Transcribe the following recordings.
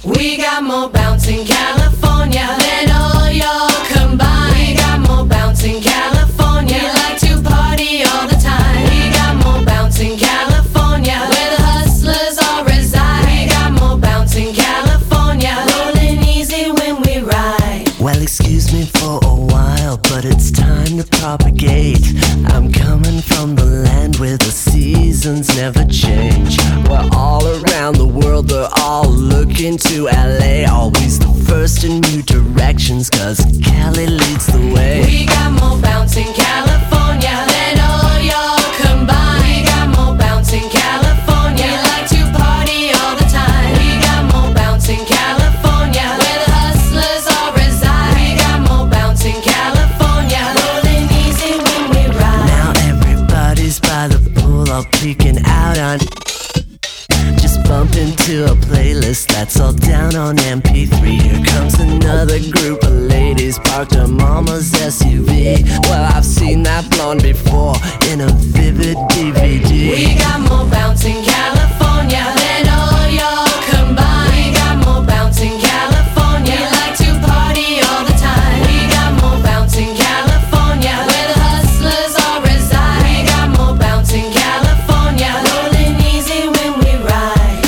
We got more bounce in California than all y'all combined. We got more bounce in California. We like to party all the time. We got more bounce in California, where the hustlers all reside. We got more bounce in California, rolling easy when we ride. Well, excuse me for a while, but it's time to propagate. I'm coming from the land where the seasons never change. We're all around the world, they're all looking to LA. Always the first in new directions, cause Cali leads the way. We got more bounce in California than all y'all combined. We got more bounce in California. We like to party all the time. We got more bounce in California, where the hustlers all reside. We got more bounce in California, rolling easy when we ride. Now everybody's by the pool, all peeking out on. Just bump into a playlist that's all down on MP3. Here comes another group of ladies parked her mama's SUV. Well, I've seen that blonde before in a vivid DVD. We got more bounce in California than all y'all combined. We got more bounce in California. We like to party all the time. We got more bounce in California, where the hustlers all reside. We got more bounce in California, rolling easy when we ride.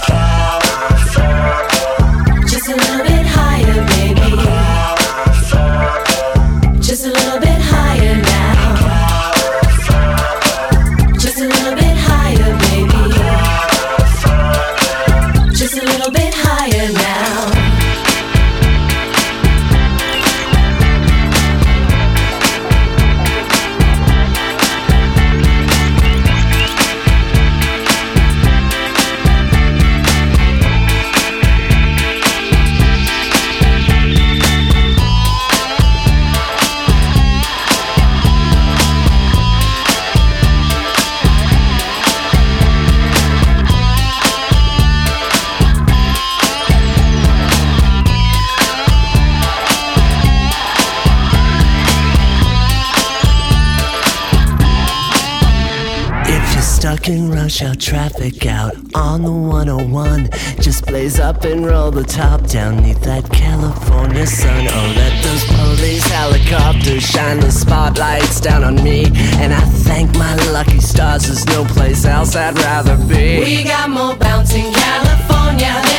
Just a little bit higher, baby. Just a little bit higher now. Just a little bit higher, baby. Just a little bit higher now. Stuck in rush hour traffic out on the 101. Just blaze up and roll the top down neath that California sun. Oh, let those police helicopters shine the spotlights down on me. And I thank my lucky stars, there's no place else I'd rather be. We got more bounce in California.